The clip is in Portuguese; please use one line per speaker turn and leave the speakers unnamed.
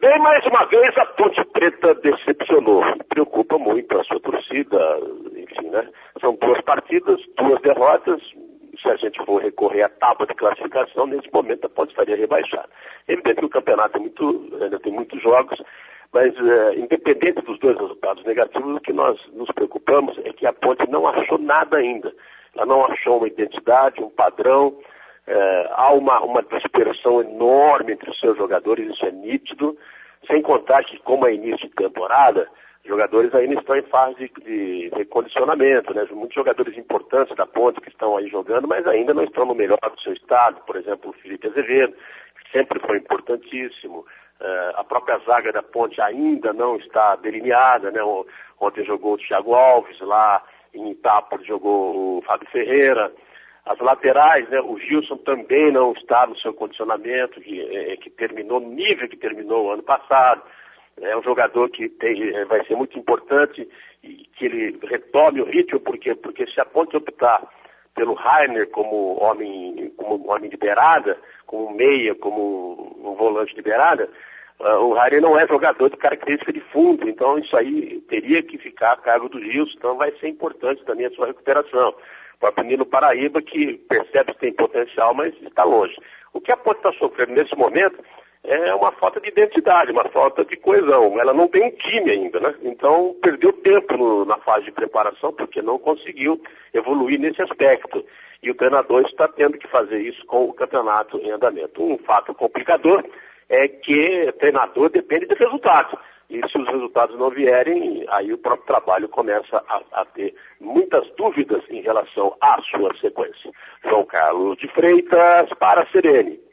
Porém, mais uma vez, a Ponte Preta decepcionou. Preocupa muito a sua torcida, enfim, né? São 2 partidas, 2 derrotas. Se a gente for recorrer à tábua de classificação, nesse momento a Ponte estaria rebaixada. É evidente que o campeonato ainda tem muitos jogos, mas independente dos 2 resultados negativos, o que nós nos preocupamos é que a Ponte não achou nada ainda. Ela não achou uma identidade, um padrão. Há uma dispersão enorme entre os seus jogadores, isso é nítido, sem contar que, como é início de temporada, os jogadores ainda estão em fase de recondicionamento, né? Muitos jogadores importantes da Ponte que estão aí jogando, mas ainda não estão no melhor do seu estado, por exemplo, o Felipe Azevedo, que sempre foi importantíssimo. A própria zaga da Ponte ainda não está delineada, né? Ontem jogou o Thiago Alves, lá em Itápolis jogou o Fábio Ferreira. As laterais, né, o Gilson também não está no seu condicionamento, que terminou no nível que terminou o ano passado. É um jogador que vai ser muito importante e que ele retome o ritmo, porque se a Ponte optar pelo Rainer como homem de beirada, como meia, como um volante de beirada, o Rainer não é jogador de característica de fundo, então isso aí teria que ficar a cargo do Gilson, então vai ser importante também a sua recuperação. O próprio Nino Paraíba, que percebe que tem potencial, mas está longe. O que a Ponte está sofrendo nesse momento é uma falta de identidade, uma falta de coesão. Ela não tem um time ainda, né? Então perdeu tempo na fase de preparação, porque não conseguiu evoluir nesse aspecto. E o treinador está tendo que fazer isso com o campeonato em andamento. Um fato complicador é que o treinador depende de resultados. E se os resultados não vierem, aí o próprio trabalho começa a ter muitas dúvidas em relação à sua sequência. João Carlos de Freitas para a Serene.